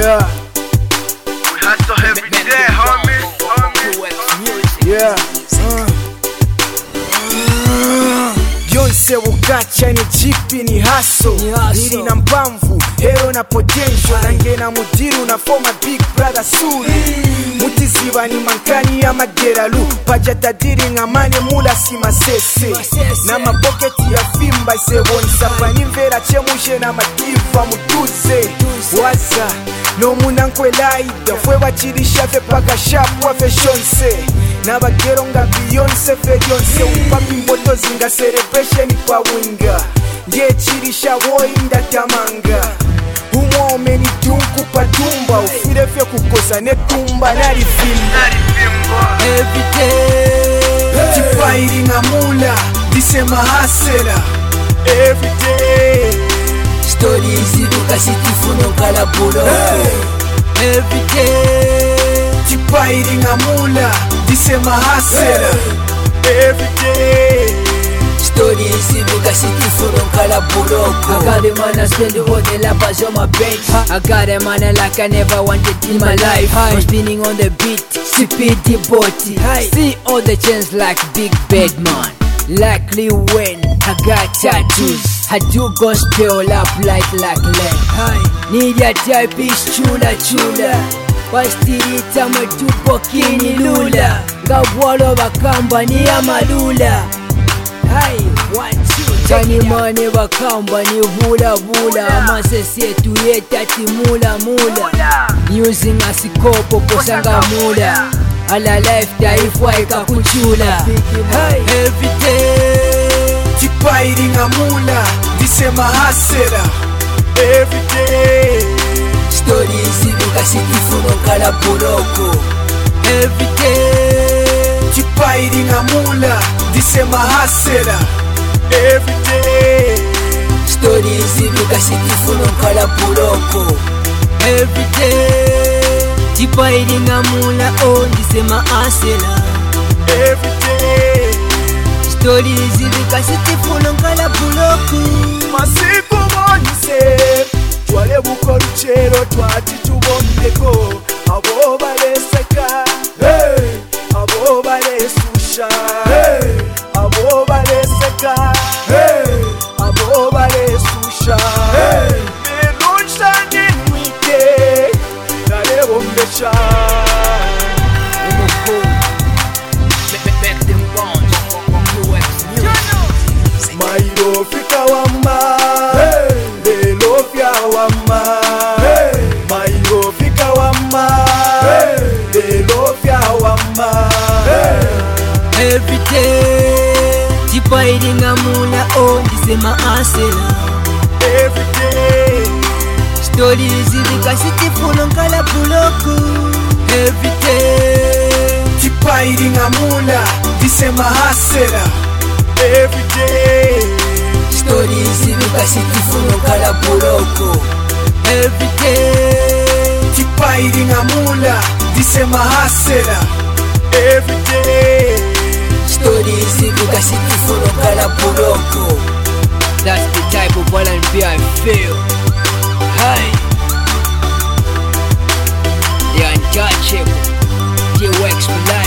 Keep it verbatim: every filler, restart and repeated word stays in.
Yeah. We hustle every day, homie. homie. Yeah. Yonse bukacha ni chipi ni haso Nili na mpamvu, hero na potential Nange na mudiru na former big brother suri Mutiziba ni mankani ya mageralu Paja tadiri ngamane mula si masese Na mapoketi ya fimba iseboni Sapani mvera chemushe na madiva mutuze Waza, no munankwe laida Fwe wachirisha fe paka shapu wa fe shonse Na bagero nga Beyonce fe Yonse Upapi mboto zinga celebration kwa winga Nge chirisha woi ndatamanga Umwa omeni dunku patumba Ufire fye kukosa netumba narifimba Everyday Tipairi ngamula Disema hasela Everyday Stories iduka sitifuno kala bulo Everyday Tipairi ngamula Disema hasela Everyday Stories iduka sitifuno kala buloko I got it man, I spend the whole day lappers on my bench I got it man, like I never wanted in my life I'm spinning on the beat, sipping the body See all the chains like Big Bad Man Like Lil Wayne, I got tattoos I do gospel up like like like Need ya type is chula chula Wastirita mwetupo kini lula Ngabwalo bakamba ni ya malula Hai, one, two, Chani mane bakamba ni vula vula Amasesi yetu yetati mula mula Using asikopo posanga mula Ala life taifwa ikakuchula Hai, everyday Tipairi ngamula Disema hasela Everyday Stories iduka sitifuno kala buloko Everyday Tipairi ngamula Disema hasela Everyday Stories iduka sitifuno kala buloko Everyday Tipairi ngamula oh disema hasela Everyday Stories iduka sitifuno kala buloko Masiku monise Twale buko luchero twati tubombeko Abo baleseka Hey Abo balesusha Hey Abo baleseka Hey Abo balesusha Hey Miruncha ninwike Nale bombesha Mairo fika wamba Hey Lelo fya wamba Hey Mairo fika wamba Hey Lelo fya wamba Hey Everyday Tipairi ngamula oh disema asela Everyday Stories iduka sitifuno kala buloko Everyday Tipairi ngamula Disema hasela Everyday Stories iduka sitifuno kala buloko Everyday Tipairi ngamula Disema hasela Everyday Stories iduka sitifuno kala buloko That's the type of R and B I feel Hey The untouchable J-Wax for life